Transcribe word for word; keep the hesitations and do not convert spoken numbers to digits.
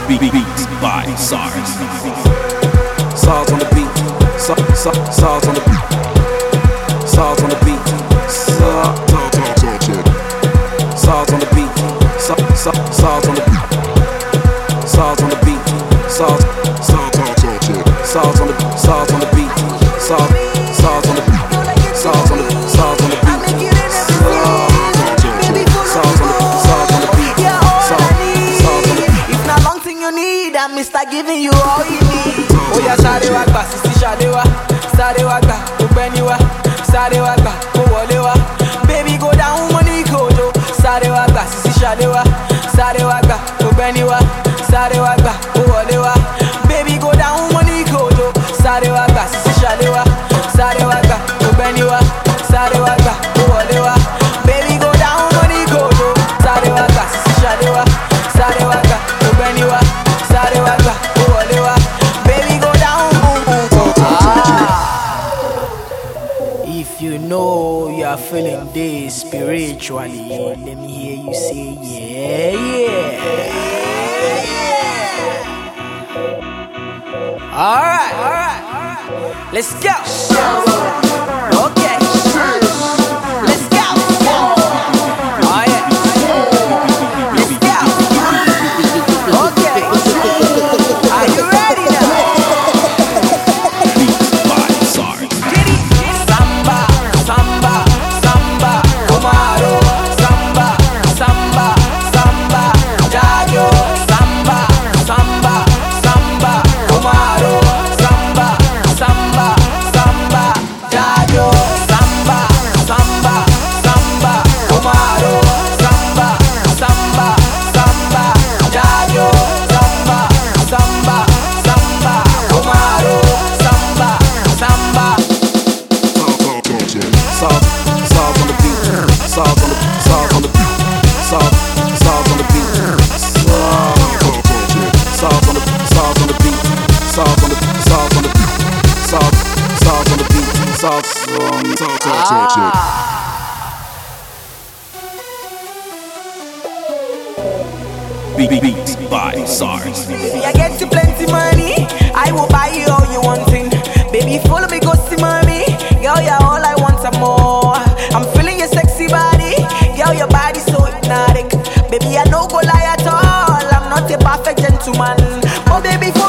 Beats by SARS. SARS on the beat. SARS on the beat. SARS on the beat. SARS on the beat. SARS on the beat. SARS on the beat. SARS SARS on the SARS on the beat. SARS SARS on the beat. SARS on the SARS on the beat. SARS on the SARS on the beat. SARS on the beat. If not long thing you need, I'm Mister Giving you all you need. Oh yeah, Sadewa gba, sisi Sadewa, Sadewa gba, Ogbeniwa, Sadewa gba, Owolewa. Baby go down money kojo, Sadewa gba, sisi Sadewa, Sadewa gba, Ogbeniwa, Sadewa gba, Owolewa. Baby go down money kojo, Sadewa gba, sisi Sadewa, Sadewa gba, Ogbeniwa, Sadewa gba, Owolewa. Baby go down money kojo, Sadewa gba, sisi Sadewa, Sadewa gba, Ogbeniwa, Sadewa gba, Owolewa. Baby go down boom boom boom. If you know you are feeling this spiritually, let me hear you say yeah, yeah. Alright, alright, let's go. Okay, let's go. Oh yeah, let's go. Okay, are you ready now? Beats by SARS. Samba, samba, samba, Omaro, samba, samba, samba, Jajo, samba, samba, samba, Omaro, samba, samba, samba, Jajo, samba, samba, samba, Omaro, samba, samba, samba, Jajo, samba, samba, samba, Omaro, samba, samba. SARS, SARS on the beat. SARS on the SARS on the beat. SARS, SARS on the beat. SARS on the SARS on the beat. SARS on the SARS on the beat. SARS, SARS on the beat. SARS on Beats by SARS. See, I get you plenty money, I will buy you all you wanting. Baby, follow me, go see mommy. Girl, you're all I want and more. I'm feeling your sexy body. Girl, your body so hypnotic. Baby, I no go lie at all. I'm not a perfect gentleman. Oh, baby,